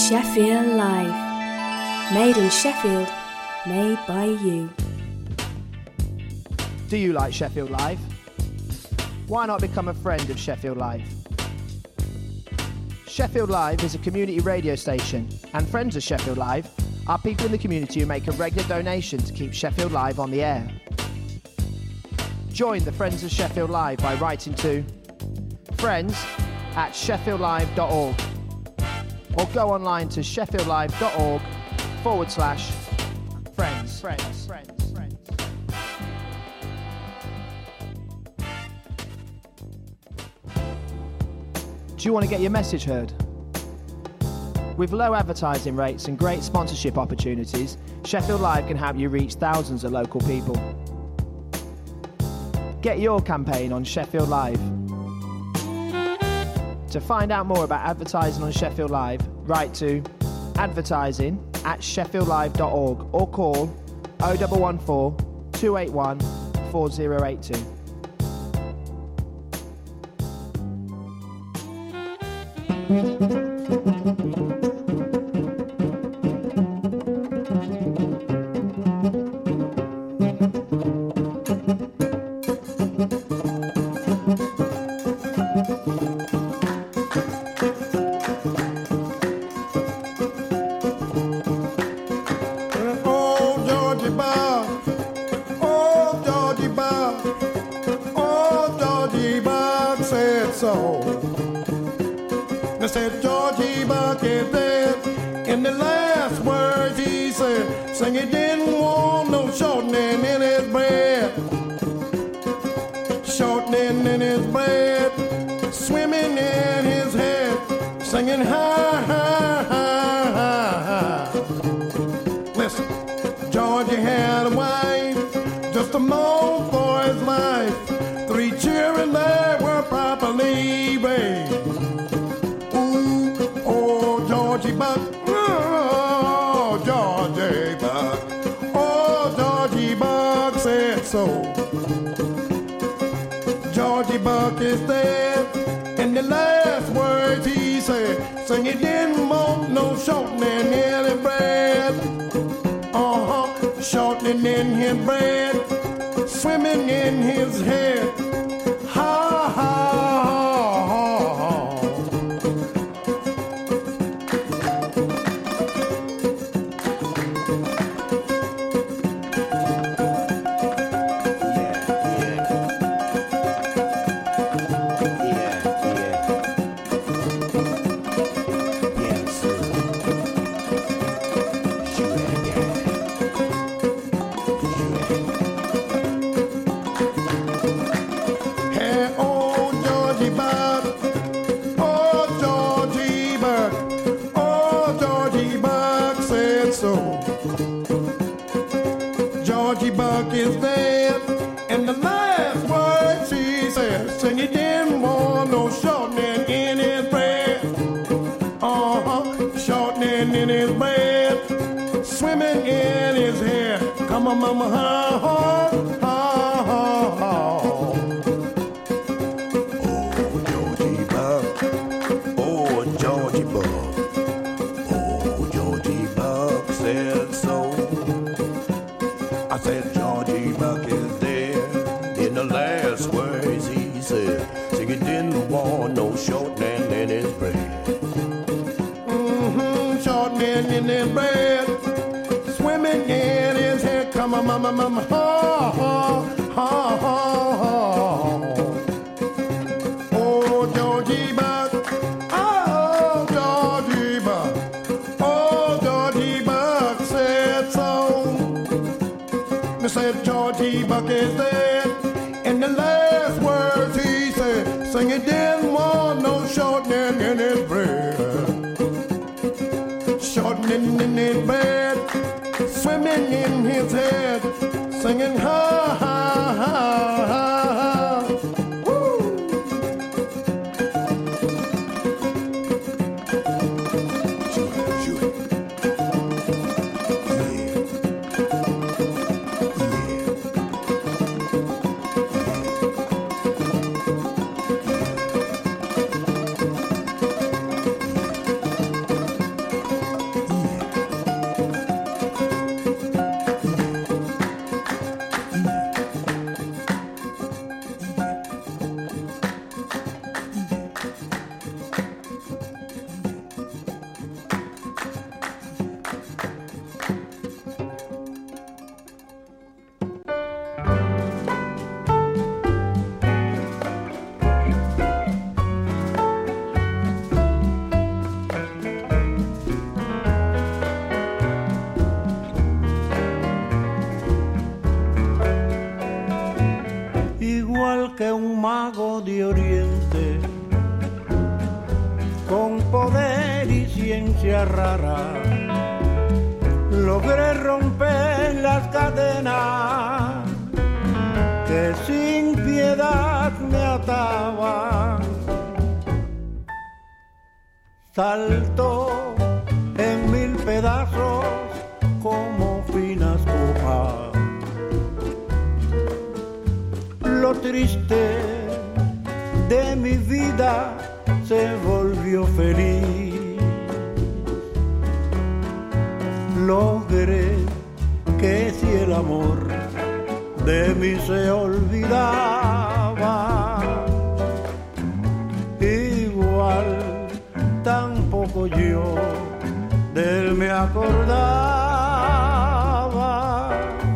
Sheffield Live. Made in Sheffield, made by you. Do you like Sheffield Live? Why not become a friend of Sheffield Live? Sheffield Live is a community radio station, and friends of Sheffield Live are people in the community who make a regular donation to keep Sheffield Live on the air. Join the Friends of Sheffield Live by writing to friends@sheffieldlive.org or go online to sheffieldlive.org/friends. Do you want to get your message heard? With low advertising rates and great sponsorship opportunities, Sheffield Live can help you reach thousands of local people. Get your campaign on Sheffield Live. To find out more about advertising on Sheffield Live, write to advertising@sheffieldlive.org or call 0114 281 4082. They said Georgie Buck is dead. In the last words he said, saying he didn't want no shortening in his bread. Shortening in his bread, swimming in his head, singing ha ha ha ha ha. Listen, Georgie had a wife, just a moan for his life. 3 children they were properly raised. Georgie Buck, oh, Georgie Buck, oh, Georgie Buck said so. Georgie Buck is dead, and the last words he said, saying he didn't want no shortening in his bread. Shortening in his bread, swimming in his head, ha ha ha. Is dead, and the last words she said, saying he didn't want no shortening in his bread. Shortening in his bread, swimming in his head. Come on, mama, ha ha ha ha. Oh, Georgie Buck, oh, Georgie Buck, oh, Georgie Buck said so. I said Georgie Buck is dead. In the last words he said, saying he didn't want no shortening in his bread. Shortening in his bread, swimming in his head. Come on, mama, mama, ha ha ha ha ha. Oh, Georgie Buck, oh, Georgie Buck, oh, Georgie Buck said so. They said Georgie Buck is dead, and the last words he said, saying he didn't want no shortening in his bread. Shortening in his bed, swimming in his head, singing ha ha ha ha ha. Woo! Shoot it. experiencia rara. Logré romper las cadenas que sin piedad me ataban. Saltó en mil pedazos como finas copas. Lo triste de mi vida se volvió feliz. Logré que si el amor de mí se olvidaba, igual tampoco yo de él me acordaba.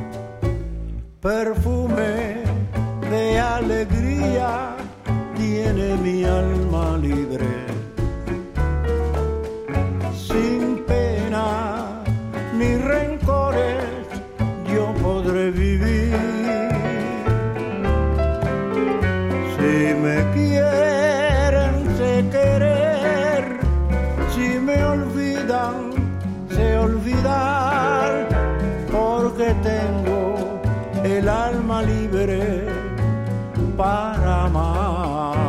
Perfume de alegría tiene mi alma libre, sin pena ni rencores yo podré vivir. Si me quieren, sé querer, si me olvidan, sé olvidar, porque tengo el alma libre para amar.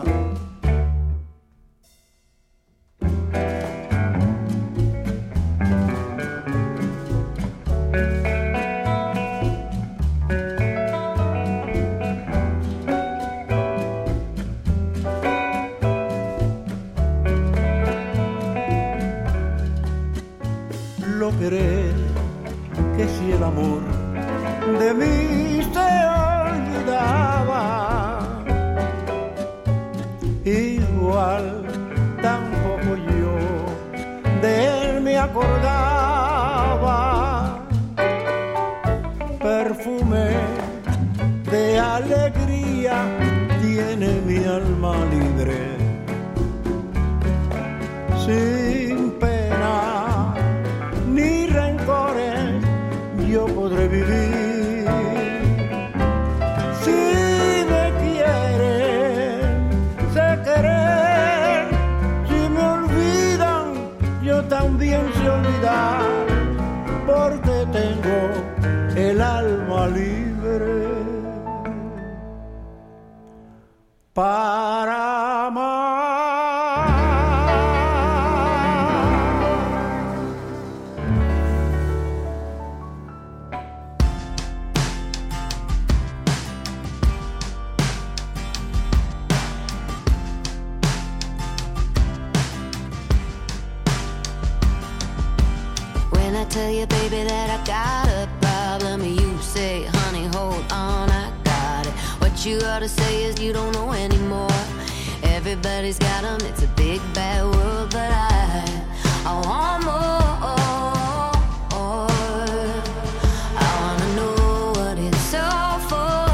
Logré que si el amor de mí se olvidaba, igual tampoco yo de él me acordaba. Perfume de alegría tiene mi alma libre, sin pena ni rencores yo podré vivir. Si me quieren, sé querer, si me olvidan, yo también sé olvidar, porque tengo el alma libre para amar. When I tell you, baby, that I got a problem, you say, honey, hold on, I got it. What you ought to say is you don't know anymore. Everybody's got them, it's a big bad world, but I want more. I wanna know what it's all for.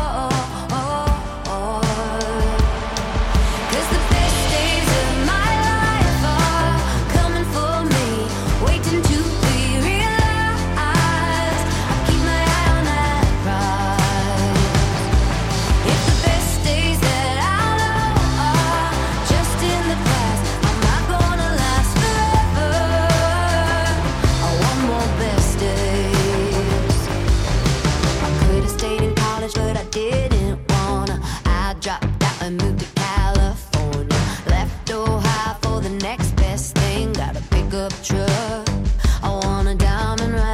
'Cause the best days of my life are coming for me, waiting to be realized. I keep my eye on that prize. If the best days that I know are just in the past, I'm not gonna last forever. I want more best days. I could have stayed in college, but I didn't wanna. I dropped out and moved to California. Left Ohio for the next best thing. Got a pickup truck, I want a diamond ride.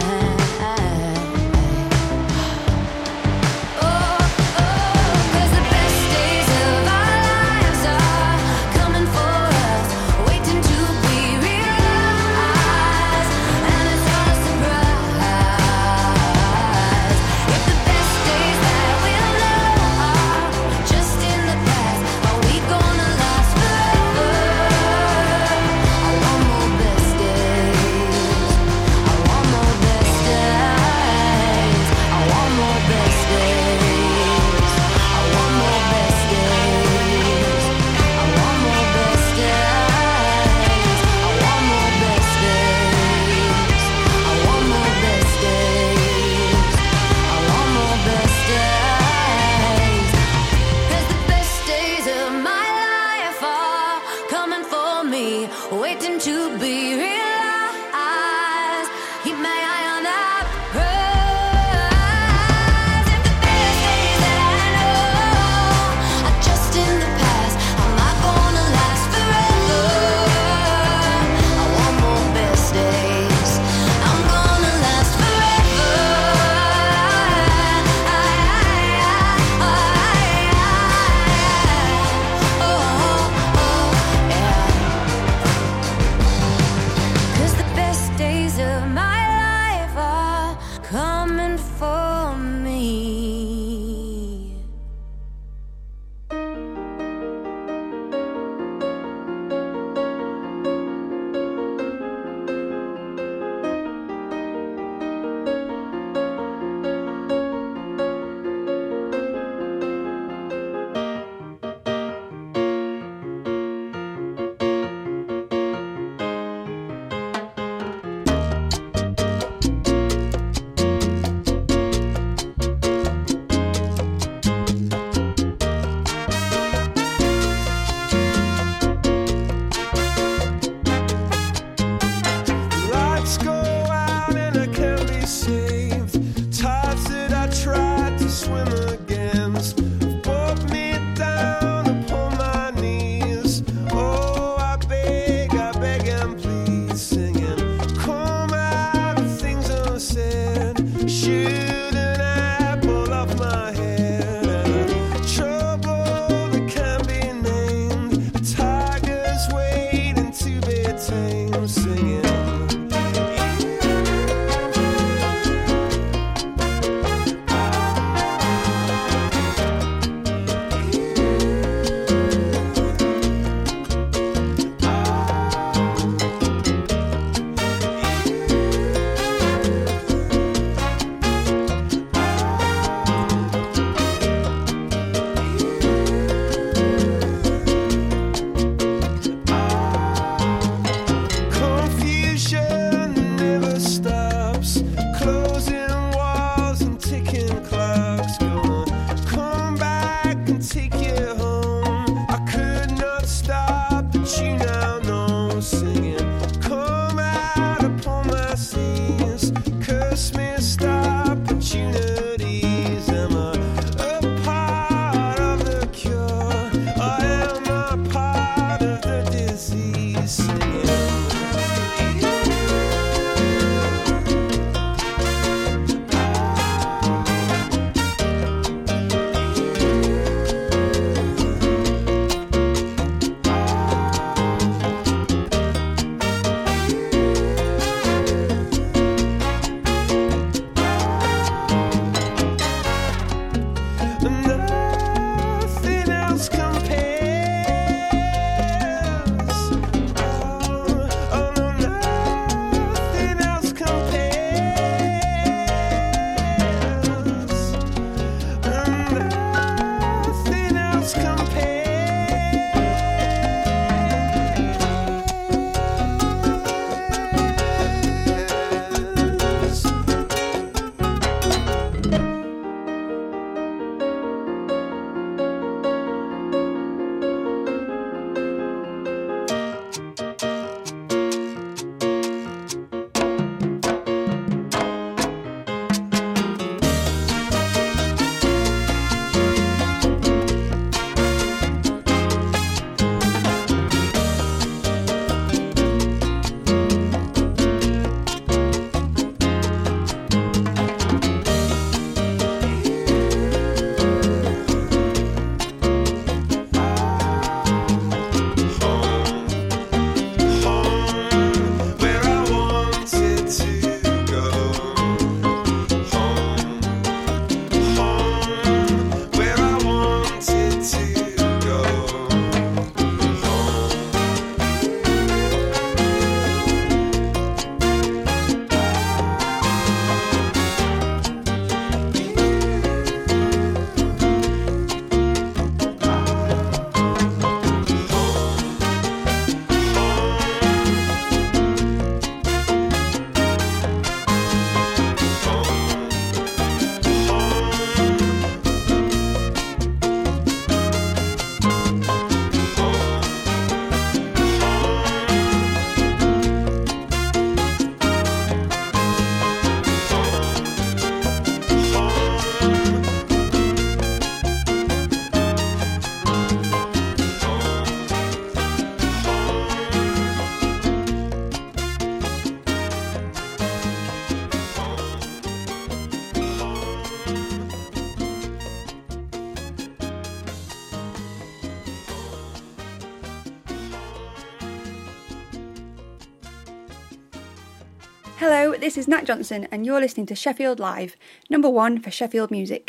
Oh, 'cause the best days of our lives are coming for us, waiting to be realized, and it's not a surprise. If the best days that we'll know are just in the past, are we gonna last forever? I want more best days. waiting to be realized. Keep my eye on that prize. If the best days that I know are just in the past, I'm not gonna last forever. I want more best days. I'm gonna last forever. Cause the best days of my life are coming for me. Lights go out and I can't be saved. Tides that I tried to swim against have brought me down upon my knees. Oh, I beg and please, singing, come out of things unsaid. Shoot an apple off my head. Trouble that can't be named. A tiger's waiting to be tamed, singing. Confused Hello, this is Nat Johnson and you're listening to Sheffield Live, number one for Sheffield music.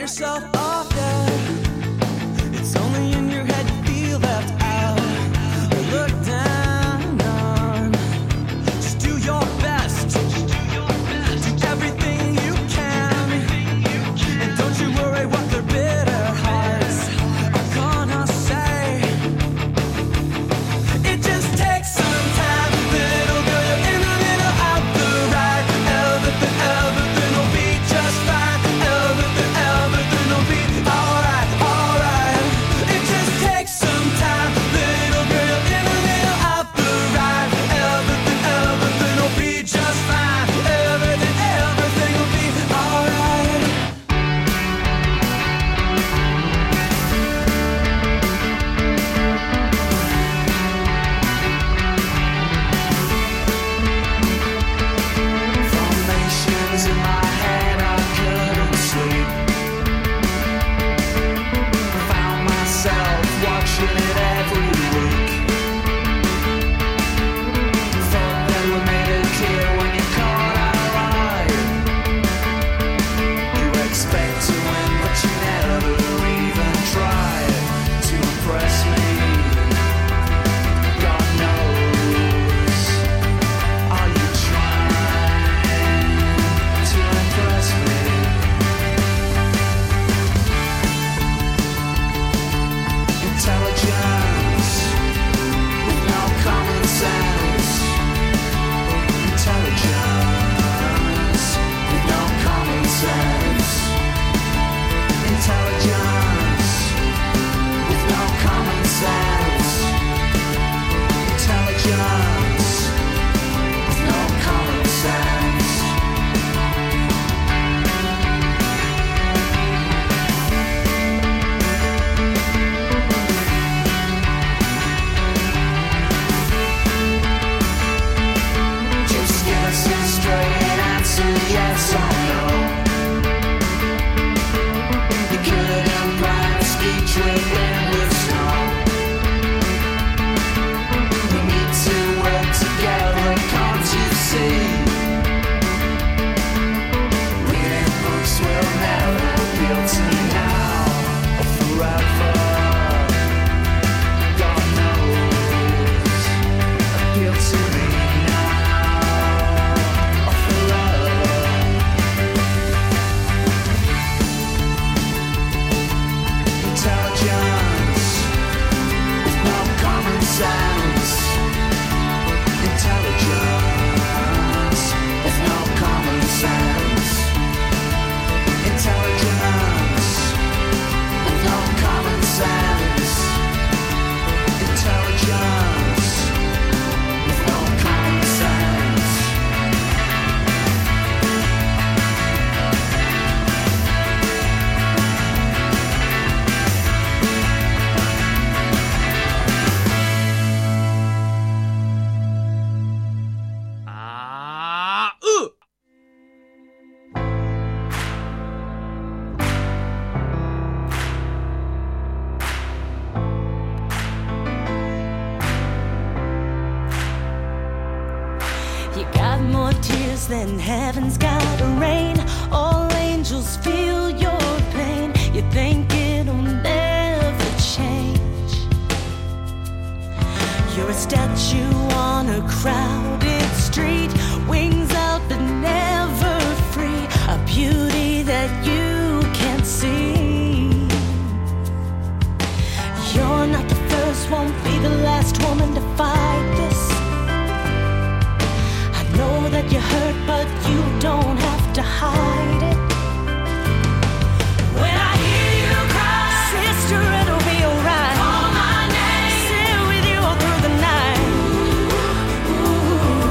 yourself off, yeah. It's only in your head you feel left out or looked down on. Just do your best. Do everything you can. And don't you worry what their bitter hearts are gonna say. It just takes some time, little girl. You're in the middle of the ride. Everything will be just fine. Everything will be alright, alright. It just takes some time, little girl. You're in the middle of the ride. Everything will be just fine. Everything will be alright. Formations in my head, I couldn't sleep. Found myself watching it every week. Thought that we made it clear when you caught our eye. You expect to win, but you never even tried to impress me. God knows. Are you trying to impress me? Intelligence with no common sense. Intelligence with no common sense. Intelligence with no common sense. Intelligence with no common sense. Just give us a straight answer, yes or no. You couldn't plan a ski trip in with snow. We need to work together, can't you see? Reading books will never appeal to me now or forever. God knows. Appeal to me now or forever. Intelligence with no common sense. Intelligence with no common sense. Intelligence with no common sense. Intelligence with no common sense. You got more tears than heaven's got rain. All angels feel your pain. You think it'll never change. You're a statue on a crowded street. Wings out but never free. A beauty that you can't see. You're not the first, won't be the last woman to fight this. I know that you hurt, but you don't have to hide it. When I hear you cry, sister, it'll be alright. Call my name, sit with you all through the night.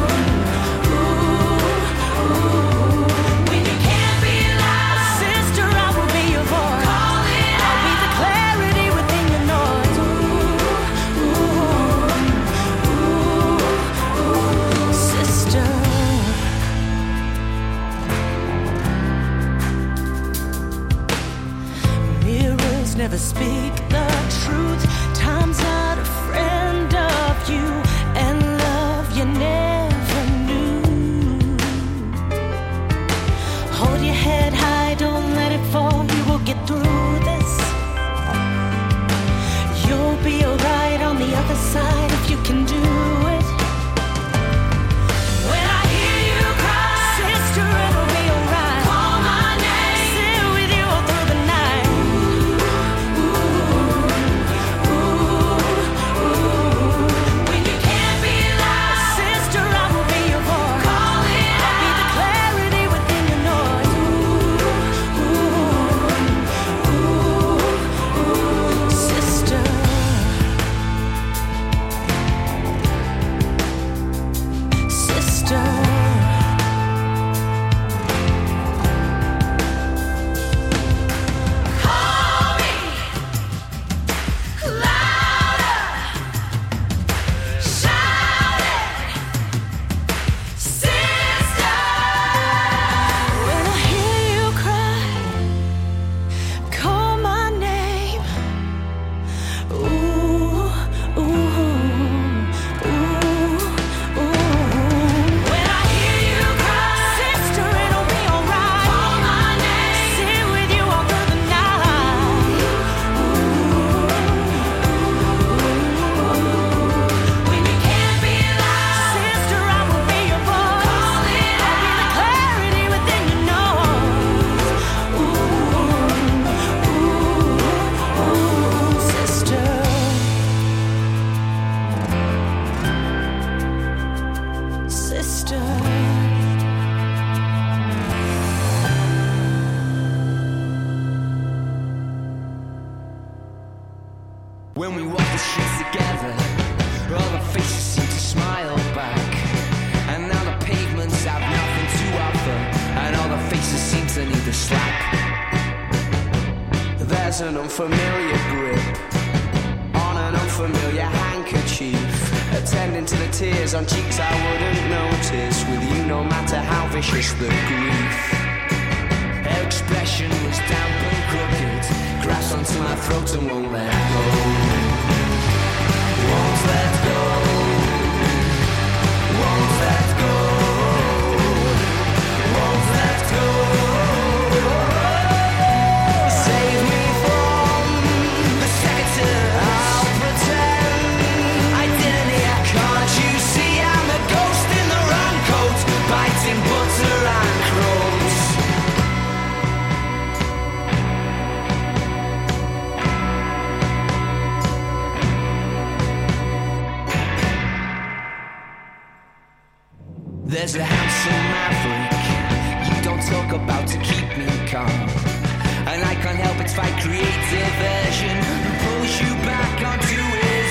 unfamiliar grip on an unfamiliar handkerchief, attending to the tears on cheeks I wouldn't notice. With you, no matter how vicious the grief, her expression was damp and crooked, grasps onto my throat and won't let go. Won't let go. Won't let go. Won't let go. Save me from the second. I'll pretend I didn't hear. Can't you see I'm a ghost in the wrong coat, biting butter and crumbs? There's a handsome maverick you don't talk about to keep me calm, and I can't help but fight creative version who pulls you back onto his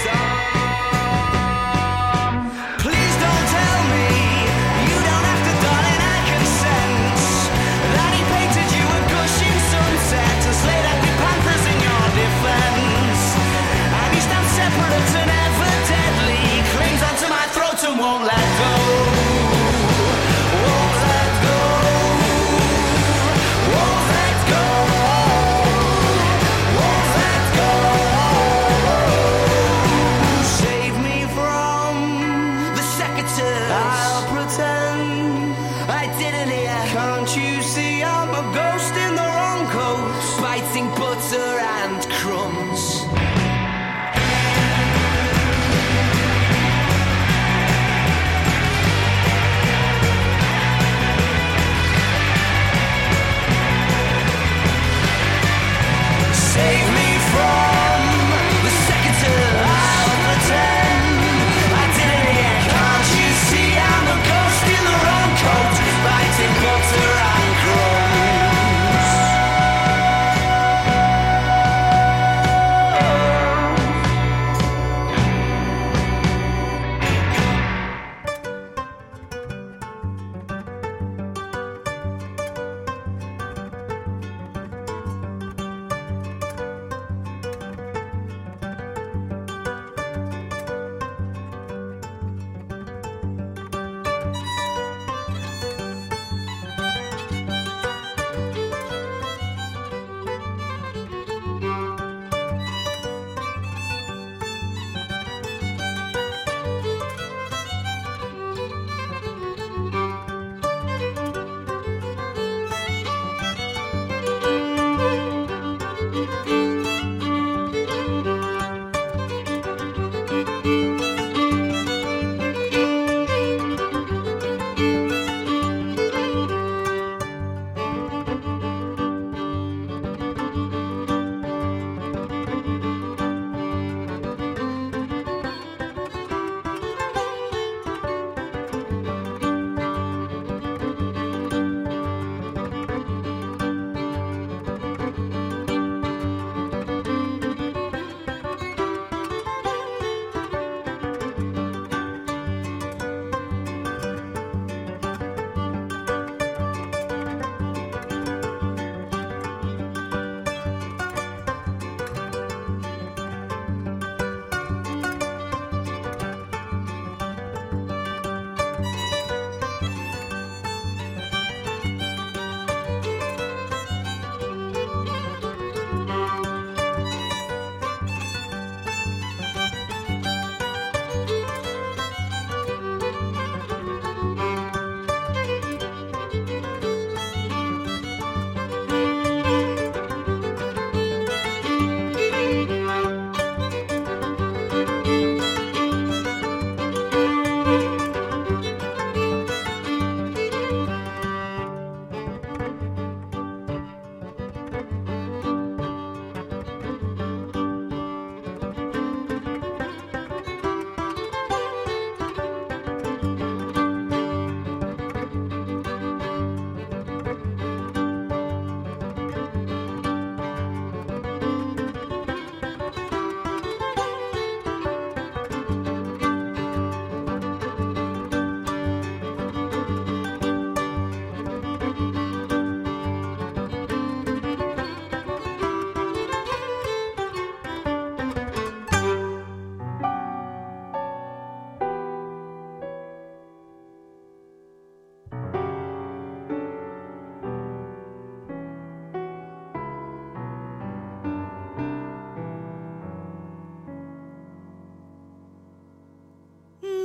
arm. Please don't tell me you don't have to, darling, I can sense that he painted you a gushing sunset and slayed happy panthers in your defense, and he stands separate and ever deadly, clings onto my throat and won't let go. I'll pretend I didn't hear. Can't you see I'm a ghost in the wrong coat, biting butter and crumbs?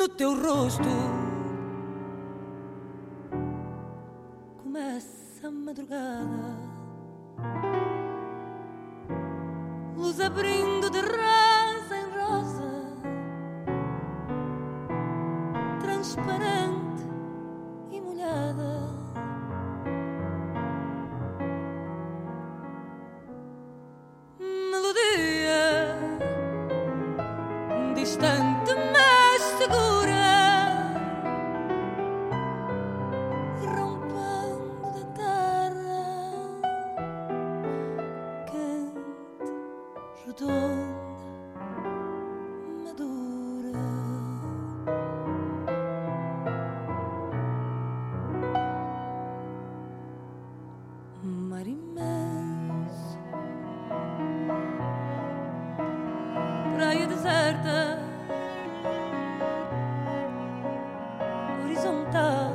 no teu rosto começa a madrugada, luz abrindo de rosa em rosa, transparente e molhada. Melodia distante mas segura, rompendo da terra, quente, redonda, madura. Mar imenso, praia deserta, horizontal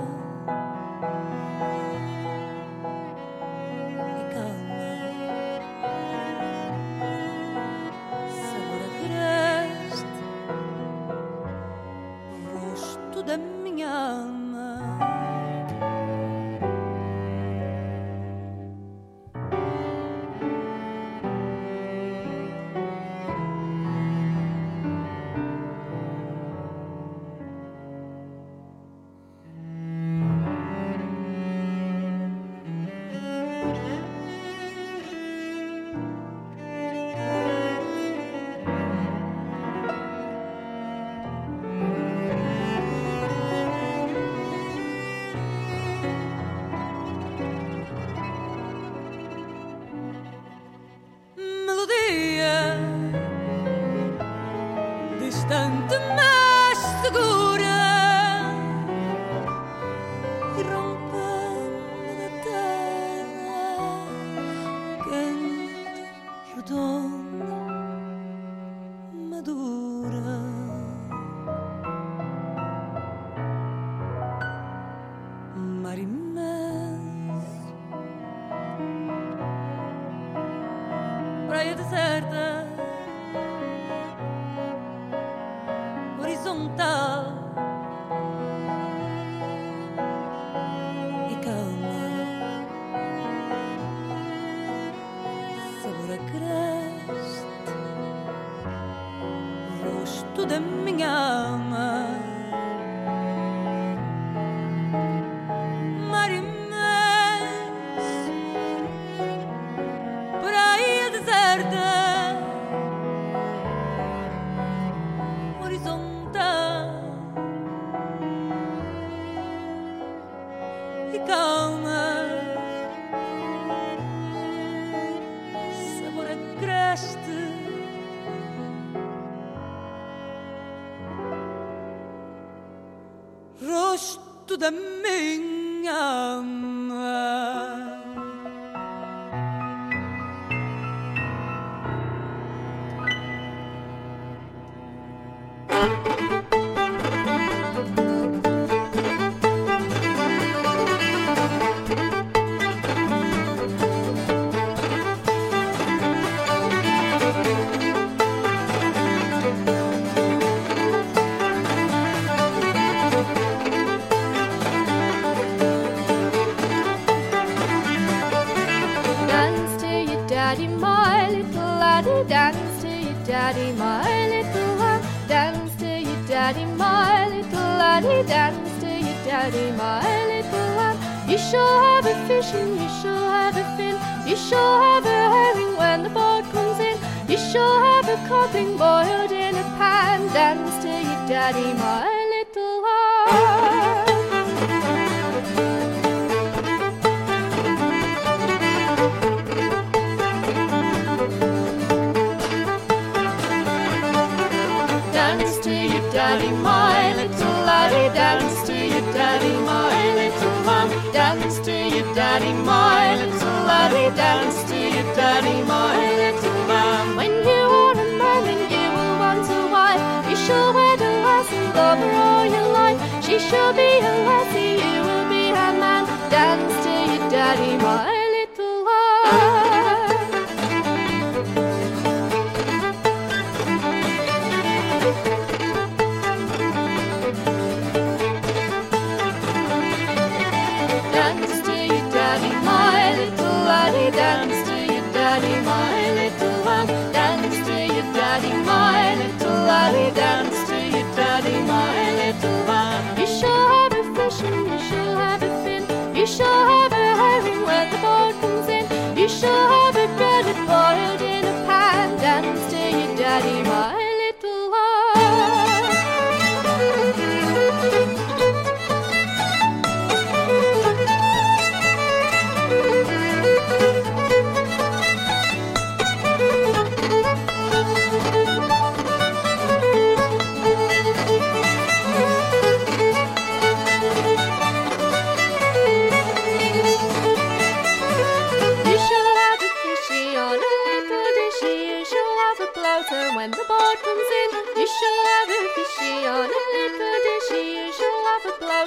e calma, sabor agreste, rosto da minha alma. Melodia distante mas segura, e rompendo da terra, quente, redonda, madura. Mar imenso, praia deserta, horizontal e calma, sabor agreste, rosto da minha alma. Mar imenso, praia deserta, horizontal e calma, sabor agreste, rosto da minha alma. Dance to your daddy, my little laddie. Dance to your daddy, my little lad. Dance to your daddy, my little laddie. Dance to your daddy, my little lad. You shall have a fish and you shall have a fin. You shall have a herring when the boat comes in. You shall have a codling boiled in a pan. Dance to your daddy, my little lad. Dance to your daddy, my little laddie. Dance to your daddy, my little lamb. Dance to your daddy, my little laddie. Dance to your daddy, my little lamb. When you are a man and you will want a wife, you shall wed a lass and love her all your life. She shall be a lassie, you will be her man. Dance to your daddy, my little lad.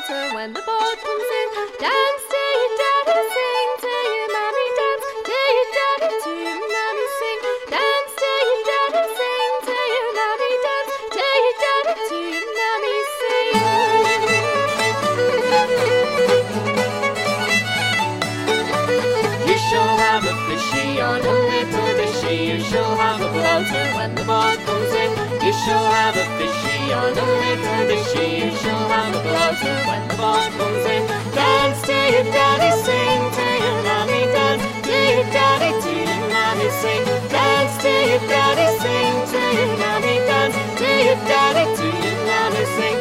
water when the boat comes in. Dance to your daddy, sing to your mammy, dance to your daddy, to your mammy, sing. Dance to your daddy, sing to your mammy, dance to your daddy, to your mammy, sing. You shall have a fishy on a little dishy. You shall have a bloater when the boat comes in. You shall have a fishy on a little dishy. You shall have a bloater when the boat comes in. Dance to your daddy, sing to your mammy, dance to your daddy, to your mammy, sing. Dance to your daddy, sing to your mammy, dance to your daddy, to your mammy, sing.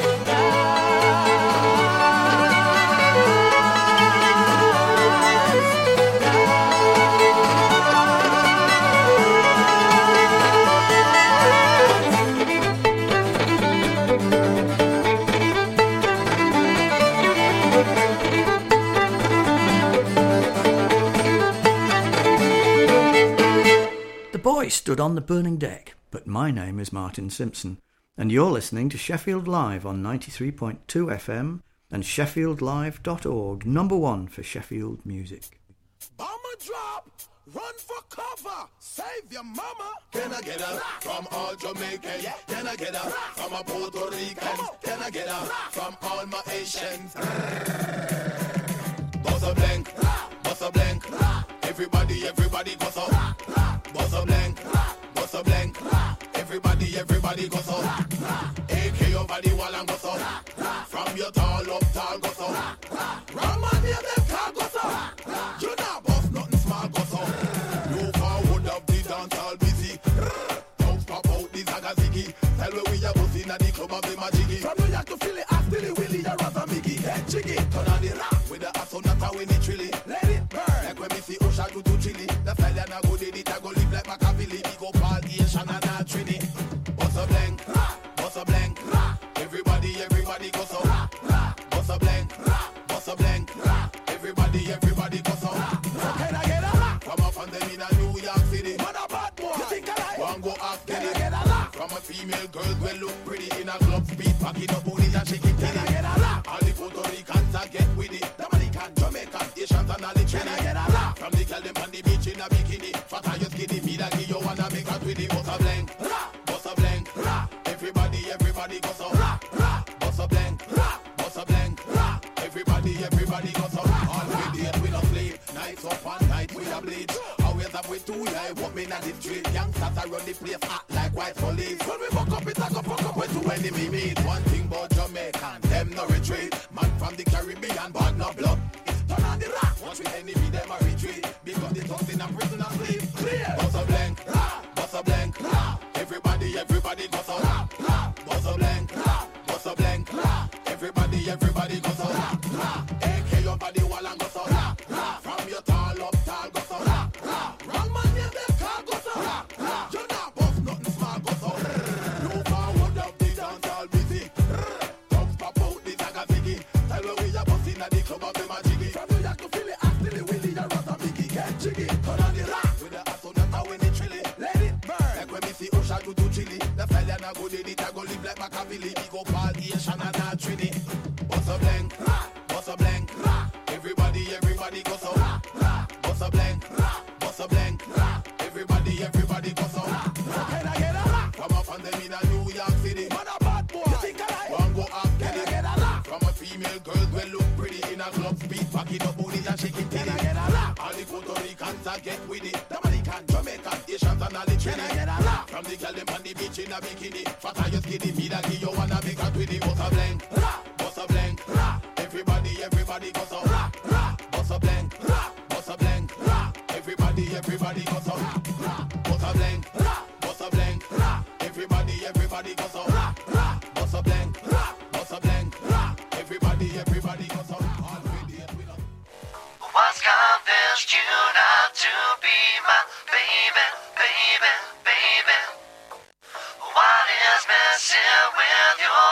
The boy stood on the burning deck, but my name is Martin Simpson, and you're listening to Sheffield Live on 93.2 FM and sheffieldlive.org, number one for Sheffield music. Bomber drop, run for cover, save your mama. Can I get a from all Jamaicans? Can I get a from a Puerto Ricans? Can I get a from all my Asians? Buzz a blank, buzz a blank. Everybody, everybody goes up. Buzz a blank, buzz a blank. Everybody, everybody goes up. AK your body wall and goes up. From your tall up, tall goes up. Ram on near them car goes up. You not boss nothing small goes up. You forward of the dance all busy. Don't pop out the Zagazigi. Tell me we are buzzing at the club of the Majigi. From New York to Philly, ask Billy Willie, you're a Mickey. Head jiggy, turn on the rap with the asonata when it trilly. Let it burn. Like when we see Osha do chili. The fella na go did it, I go live like Machiavelli. We go party and a Trini. Bust a blank, bust a blank. Everybody, everybody goes so. Bust a blank, bust a blank. Everybody, everybody goes so. Can I get a lot? From up on them in a New York City. Man a bad boy. You think I like? One go ask Can I get a lot? From a female girl will look pretty in a club speed. Packing up booty and shaking titty. Can I get a lot? All the Puerto Ricans are get with it. Dominican, Jamaican, Asians and all the Trini. Can I get a lot? From the girl them on the beach in a bikini. Fat are you skinny? Me that give you wanna make out with it. Bust a blank, bust a blank. Everybody, everybody goes so. Bust a blank, bust a blank. Everybody, everybody goes so. All we did we don't sleep. Nights up and night we a bleed. Always up with two yeah, what me not the street. Youngsters are run the place act like white police. When we fuck up it, I go fuck up with two enemy meet. One thing about Jamaican, them no retreat. Man from the Caribbean, but no blood. It's turn on the rock. Watch with enemy, them a retreat. Because the thugs in a prison and sleep. Clear. Bust a blank, bust a blank. Everybody, everybody goes so. Bust a blank, bust a blank. Everybody, everybody goes so. AK your body wall and go so. From your tall up, tall go so. Wrong man near them car go so. You not boss nothing small go so. You forward up the dance all busy. Thugs pop out the Zagazigi. Tell me we are bossing at the club of the Majigi. From New York to Philly, ask Billy Willie, you're a Mickey. Get jiggy, turn on the rock with the asonata when it trilly. Let it burn. Like when we see Osha do chili. The fella na go did it, I go live like Machiavelli. We go party and Shana na Trini. Bust a blank, bust a blank. Everybody, everybody go so. Bust a blank, bust a blank. Everybody, everybody go so. Can I get a lot? From up on them in a New York City. Man a bad boy. You think I like? One go ask Can I get a lot? From a female girl will look pretty in a club speed. Packing up booty and shaking titty. Can I get a lot? All the Puerto Ricans are get with it. Dominican, Jamaican, Asians and all the Trini. Can I get a lot? From the girl them on the beach in a bikini. Fat are you skinny? Me that give you wanna make out with it. Bust a blank, bust a blank. Everybody, everybody goes so. Bust a blank, bust a blank. Everybody, everybody goes so. Bust a blank, bust a blank. Everybody, everybody goes so. Bust a blank, bust a blank. Everybody, everybody goes so. All we did we don't. Was convinced you not to be my baby, baby, baby. What is messing with your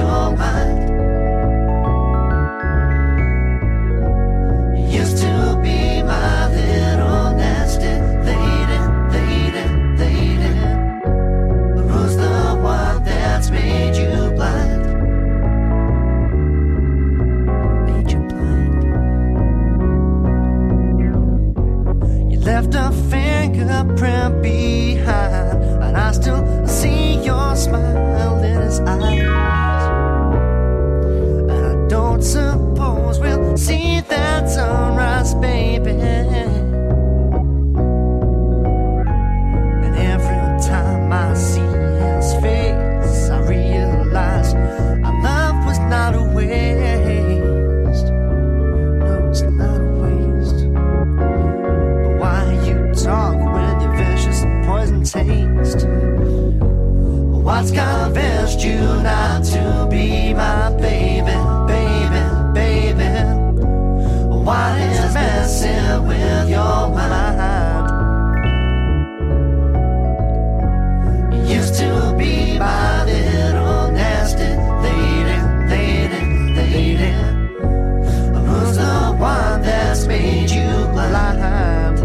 your mind. You used to be my little nasty lady, lady, lady. But who's the one that's made you blind? Made you blind. You left a fingerprint behind, and I still see your smile in his eyes. And I don't suppose we'll see that sunrise, baby. And every time I see his face, I realize our love was not a waste. No, it's not a waste. But why you talk with your vicious poison taste? What's convinced you not to be my baby, baby, baby? What is messing with your mind? You used to be my little nasty lady, lady, lady. Who's the one that's made you blind?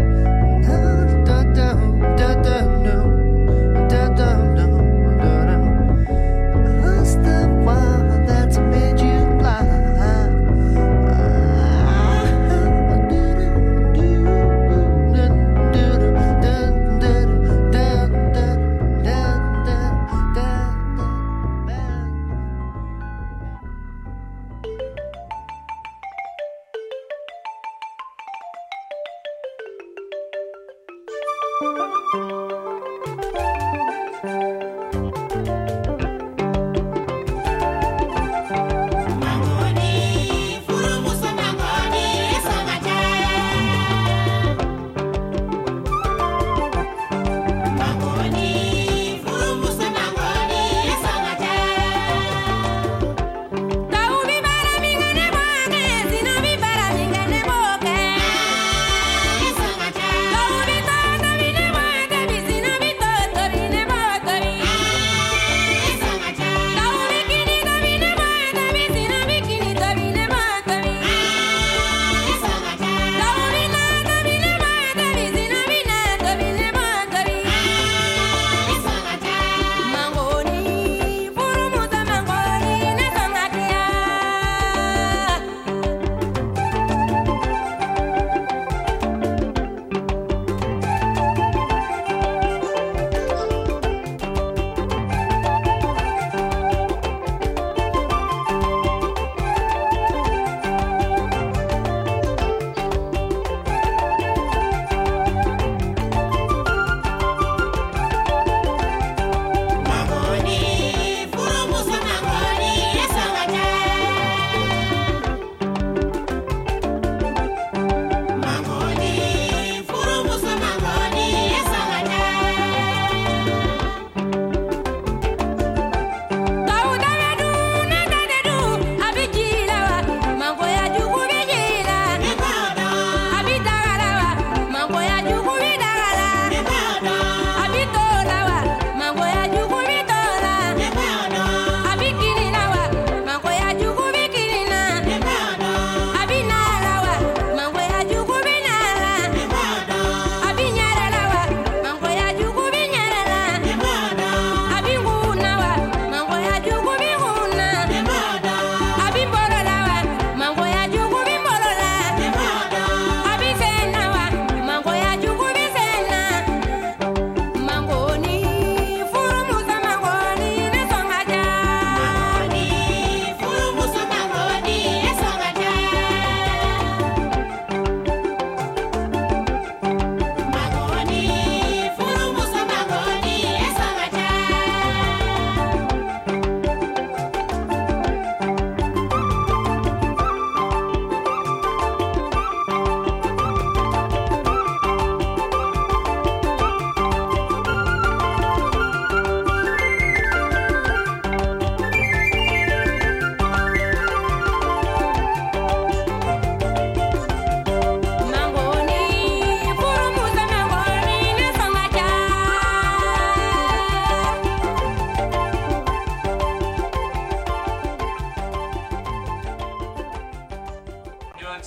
Who's the one that's made you blind?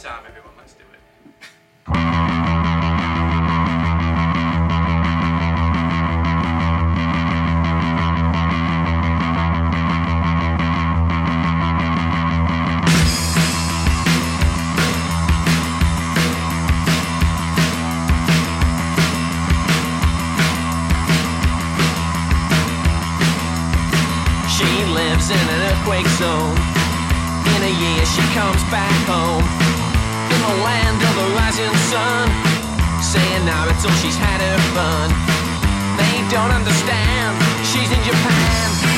time, everyone. Let's do it. She lives in an earthquake zone. In a year she comes back home. In the land of the rising sun. Saying Naruto, she's had her fun. They don't understand, she's in Japan.